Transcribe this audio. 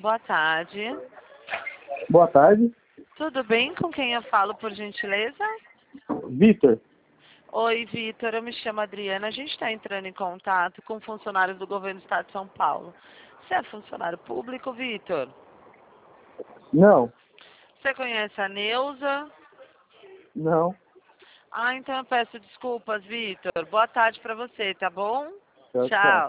Boa tarde. Boa tarde. Tudo bem? Com quem eu falo, por gentileza? Vitor. Oi, Vitor. Eu me chamo Adriana. A gente está entrando em contato com funcionários do governo do estado de São Paulo. Você é funcionário público, Vitor? Não. Você conhece a Neuza? Não. Ah, então eu peço desculpas, Vitor. Boa tarde para você, tá bom? Tchau, tchau. Tchau.